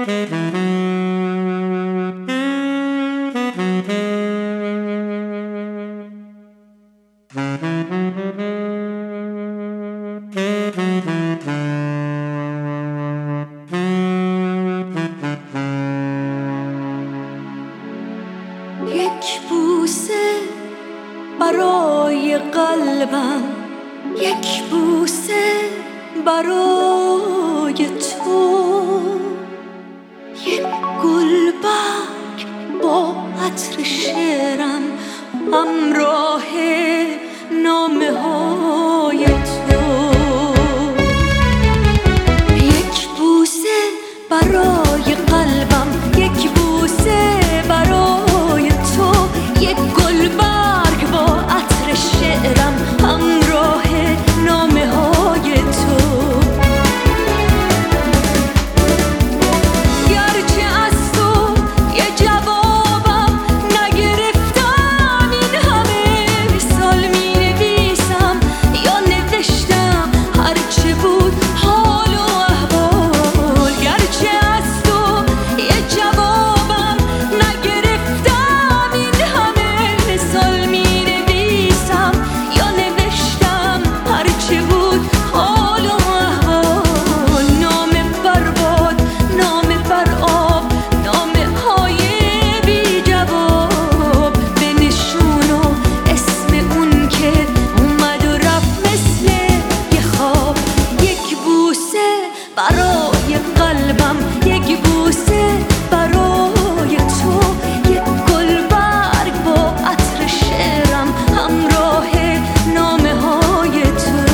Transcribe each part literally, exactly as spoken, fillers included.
یک بوسه برای قلبم، یک بوسه برای تو، یک گلبرگ با عطر شعرم، همراه نامه های تو. یک بوسه برای قلبم، یک بوسه برای تو، یک گلبرگ با عطر شعرم، همراه نامه های تو. گرچه از تو یه جوابم نگرفتم، این همه سال می نویسم یا نوشتم هرچه بود حال و احوال. گرچه از تو یه جوابم نگرفتم، این همه سال می نویسم یا نوشتم هرچه بود حال و احوال. نامه بر باد، نامه بر آب، نامه های بی جواب، به نشون و اسم اون که اومد و رفت مثل یه خواب. یک بوسه برای قلبم، یک بوسه برای تو، یک گلبرگ با عطر شعرم، همراه نامه های تو.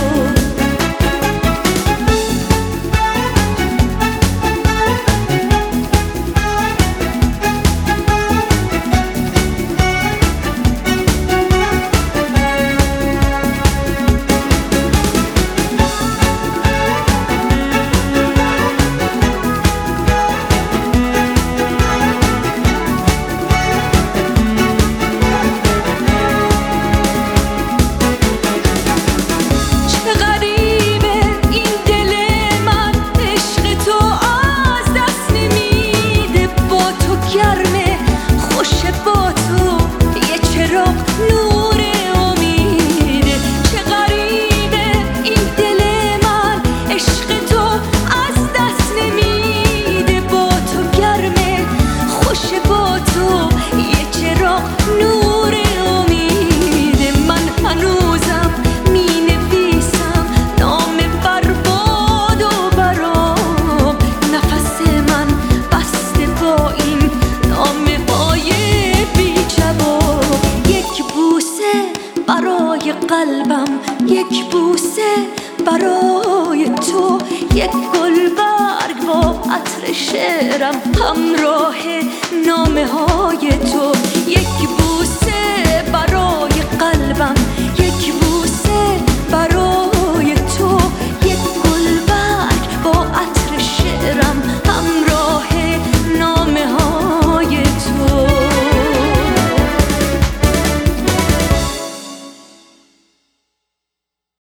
چه غریبه این دل من، عشق تو از دست نمیده. با تو گرمه، خوشه با تو، یه چراغ نور امیده. چه غریبه این دل من، عشق تو از دست نمیده. با تو گرمه، خوشه با تو، یه چراغ نور امیده. من هنوزم می نویسم نامه بر باد و برام، نفس من بسته با این نامه های بی جواب. یک بوسه برای قلبم، یک بوسه برای تو، یک گلبرگ با عطر شعرم، همراه